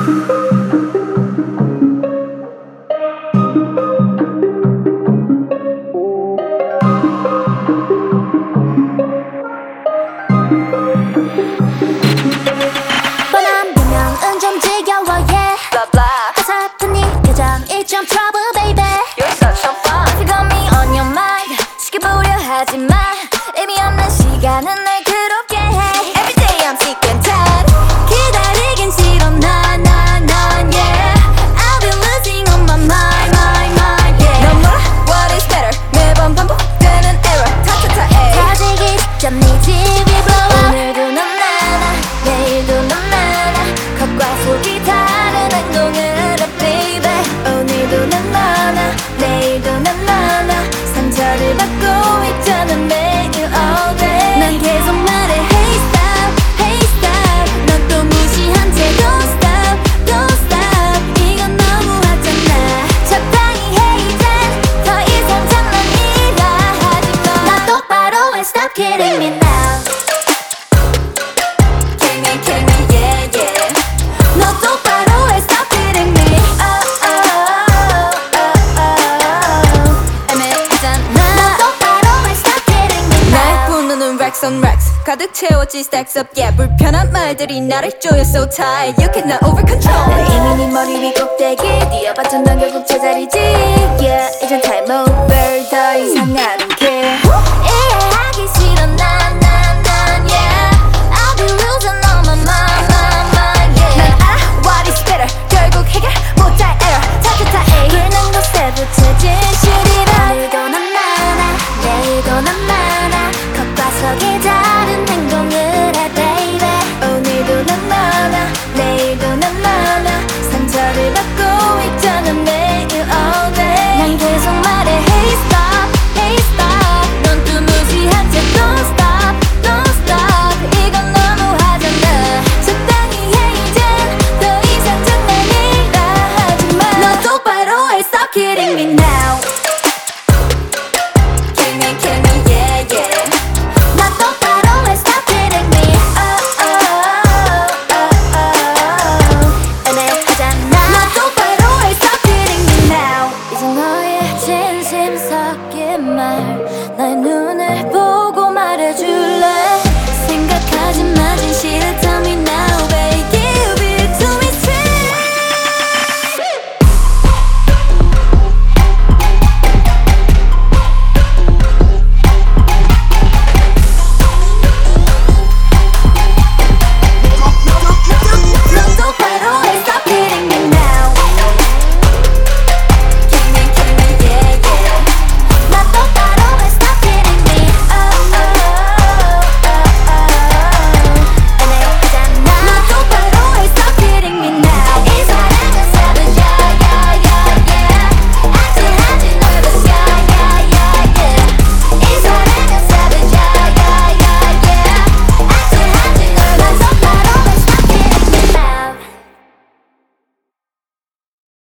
뻔한 변명은 좀 지겨워 yeah blah blah. 어설픈 네 표정 일점 trouble baby You're such a fun. You got me on your mind 시켜보려 하지마 의미 없는 시간은 날 괴롭게 해 Every day I'm sick and tired 기다리긴 싫어 난 yeah I'll be losing on my mind yeah 넌 뭐라? What is better? 매번 반복되는 error. 타타타 A. 터지기 직전 네 집이 blow up 오늘도 넌 나나 내일도 넌 나나 겉과 속이 다른 행동을 하라 baby 오늘도 넌 나나 내일도 넌 나나 상처를 받고 있잖아 매일 all day 난 계속 말해 hey stop 넌 또 무시한 채 don't stop 이건 너무하잖아 적당히 해 이젠 더 이상 장난이라 하지마 나 똑바로 and stop kidding me now Kidding me yeah yeah 너 똑바로 and stop kidding me 애매하잖아 너 똑바로 and stop kidding me 날 now 부르는 racks on racks 가득 채워진 stacks up yeah 불편한 말들이 나를 조여 so tired you cannot over control 난 이미 네 머리 위 꼭대기 뛰어봤던 넌 결국 제자리지 Yeah 이젠 time over 더 이상 I don't care